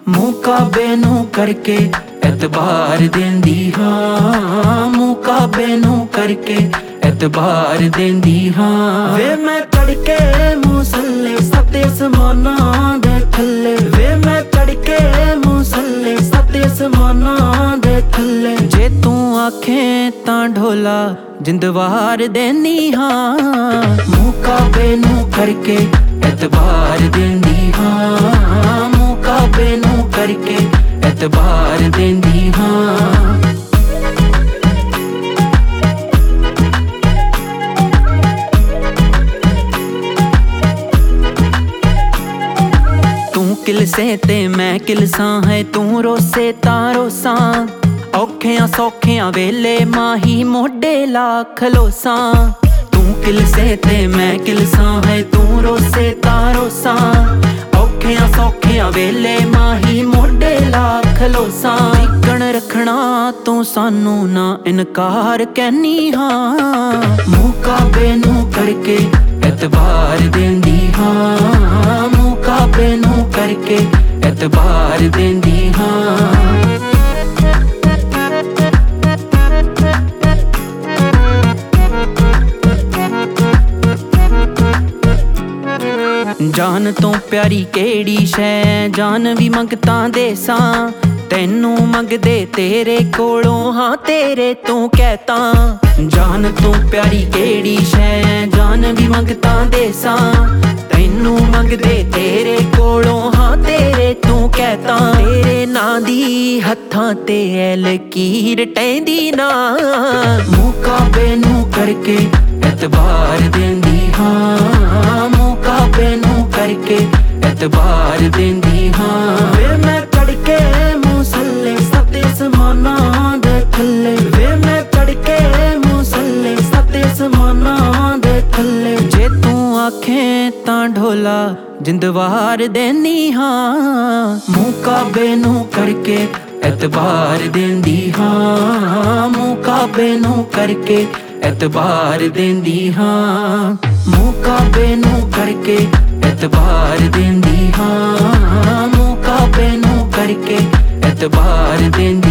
ਮੁਕਾਬੇ ਨੂੰ ਕਰਕੇ ਐਤਬਾਰ ਦੇਂਦੀ ਹਾਂ, ਮੁਕਾਬੇ ਨੂੰ ਕਰਕੇ ਐਤਬਾਰ ਦੇਂਦੀ ਹਾਂ। ਵੇ ਮੈਂ ਤੜਕੇ ਮੁਸੱਲੇ ਸੱਤੇ ਸਮਾਨਾਂ ਦੇ ਥੱਲੇ, ਵੇ ਮੈਂ ਤੜਕੇ ਮੁਸੱਲੇ ਸੱਤੇ ਸਮਾਨਾਂ ਦੇ ਥੱਲੇ। ਜੇ ਤੂੰ ਆਖੇ ਤਾਂ ਢੋਲਾ ਜਿੰਦਵਾਰ ਦੇਨੀ ਹਾਂ, ਮੁਕਾਬੇ ਨੂੰ ਕਰਕੇ ਐਤਬਾਰ ਦੇਂਦੀ ਹਾਂ, ਮੁਕਾਬੇ ਨੂੰ ਕਰਕੇ ਐਤਬਾਰ ਦੇਂਦੀ ਹਾਂ। ਤੂੰ ਕਿਲਸੇ ਤੇ ਮੈਂ ਕਿਲਸਾਂ ਹੈ, ਤੂੰ ਰੋਸੇ ਤਾਂ ਰੋਸਾਂ, ਔਖਿਆਂ ਸੌਖਿਆਂ ਵੇਲੇ ਮਾਹੀ ਮੋਢੇ ਲਾ ਖਲੋਸਾਂ। ਤੂੰ ਕਿਲਸੇ ਤੇ ਮੈਂ ਕਿਲਸਾਂ ਹੈ, ਤੂੰ ਰੋਸੇ ਤਾਂ ਰੋਸਾਂ, ਔਖਿਆਂ ਸੌਖਿਆਂ ਵੇਲੇ ਮਾਹੀ ਮੋਢੇ ਲਾ ਖਲੋਸਾਂ। ਟਿਕਣ ਰੱਖਣਾ ਤੂੰ ਸਾਨੂੰ ਨਾ ਇਨਕਾਰ ਕਹਿਨੀ ਹਾਂ, ਮੁਕਾਬੇ ਨੂੰ ਕਰਕੇ ਐਤਬਾਰ ਦੇਂਦੀ ਹਾਂ, ਮੁਕਾਬੇ ਨੂੰ ਕਰਕੇ ਐਤਬਾਰ ਦੇਂਦੀ ਹਾਂ। ਜਾਨ ਤੋਂ ਪਿਆਰੀ ਕਿਹੜੀ ਸ਼ੈ, ਜਾਨ ਵੀ ਮੰਗਤਾਂ ਦੇ ਸਾਂ, ਤੈਨੂੰ ਮੰਗਦੇ ਤੇਰੇ ਕੋਲੋਂ ਹਾਂ ਤੇਰੇ ਤੋਂ ਕਹਿਤਾਂ। ਜਾਨ ਤੋਂ ਪਿਆਰੀ ਕਿਹੜੀ ਸ਼ੈ, ਜਾਨ ਵੀ ਮੰਗਤਾਂ ਦੇ ਸਾਂ, ਤੈਨੂੰ ਮੰਗਦੇ ਤੇਰੇ ਕੋਲੋਂ ਹਾਂ ਤੇਰੇ ਤੋਂ ਕਹਿਤਾਂ। ਤੇਰੇ ਨਾਂ ਦੀ ਹੱਥਾਂ ਤੇ ਐ ਲਕੀਰ ਟਹਿੰਦੀ ਨਾ, ਮੁਕਾਬੇ ਨੂੰ ਕਰਕੇ ਐਤਬਾਰ ਦੇਂਦੀ ਹਾਂ, ਮੁਕਾਬੇ ਨੂੰ ਕਰਕੇ ਐਤਬਾਰ ਦੇਂਦੀ ਹਾਂ। ਵੇ ਮੈਂ ਤੜਕੇ ਮੁਸੱਲੇ ਸੱਤੇ ਸਮਾਨਾਂ ਦੇ ਥੱਲੇ, ਵੇ ਮੈਂ ਤੜਕੇ ਮੁਸੱਲੇ ਸੱਤੇ ਸਮਾਨਾਂ ਦੇ ਥੱਲੇ। ਜੇ ਤੂੰ ਆਖੇ ਤਾਂ ਢੋਲਾ ਜਿੰਦਵਾਰ ਦੇਨੀ ਹਾਂ, ਮੁਕਾਬੇ ਨੂੰ ਕਰਕੇ ਐਤਬਾਰ ਦੇਂਦੀ ਹਾਂ, ਮੁਕਾਬੇ ਨੂੰ ਕਰਕੇ ਐਤਬਾਰ ਦੇਂਦੀ ਹਾਂ, ਮੁਕਾਬੇ ਨੂੰ ਕਰਕੇ ਐਤਬਾਰ ਦੇਂਦੀ ਹਾਂ, ਮੁਕਾਬੇ ਨੂੰ ਕਰਕੇ ਐਤਬਾਰ ਦੇਂਦੀ